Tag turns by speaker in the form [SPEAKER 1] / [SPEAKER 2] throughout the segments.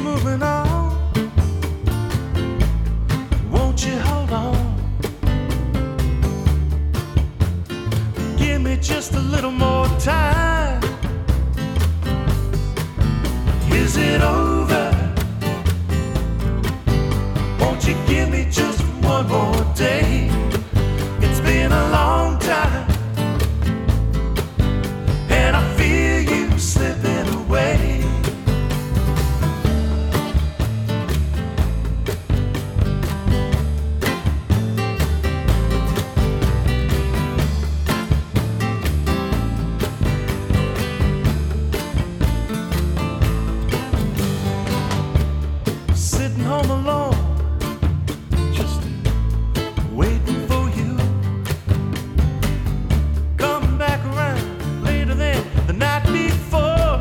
[SPEAKER 1] moving on. Won't you hold on? Give me just a little more time. Is it over? Won't you give me just one more day? It's been a long time, and I feel you slipping away. Sitting home alone, just waiting for you. Coming back around later than the night before.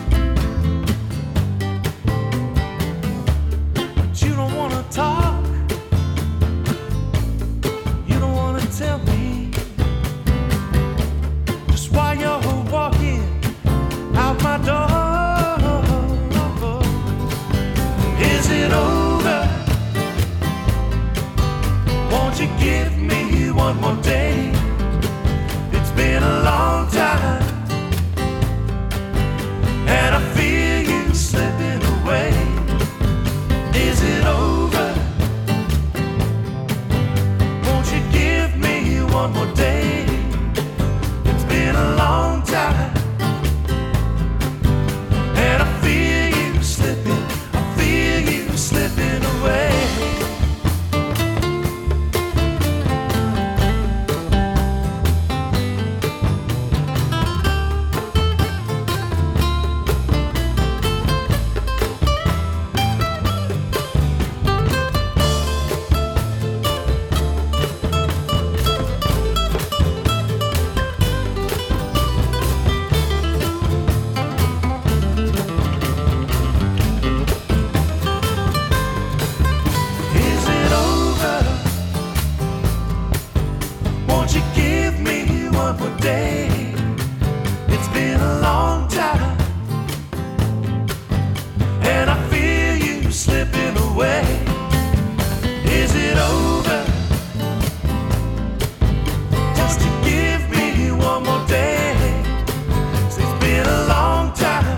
[SPEAKER 1] But you don't wanna talk, you don't wanna tell me just why you're walking out my door. Is it over? Won't you give me one more day? It's been a long time, and I feel you slipping away. Is it over? Won't you give me one more day? It's been a long time, and I feel you slipping, I feel you slipping away. Is it over? Won't you give me one more day? It's been a long time, and I feel you slipping away. Is it over? Just to give me one more day. It's been a long time,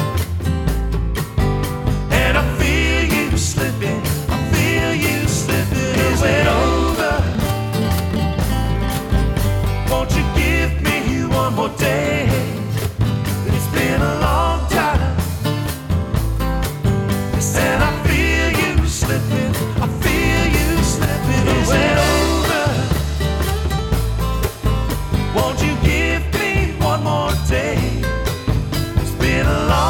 [SPEAKER 1] and I feel you slipping, I feel you slipping away. Is it over? Won't you give me one more day? It's been a long time, and I feel you slipping, I feel you slipping away. Is it over? Won't you give me one more day? It's been a long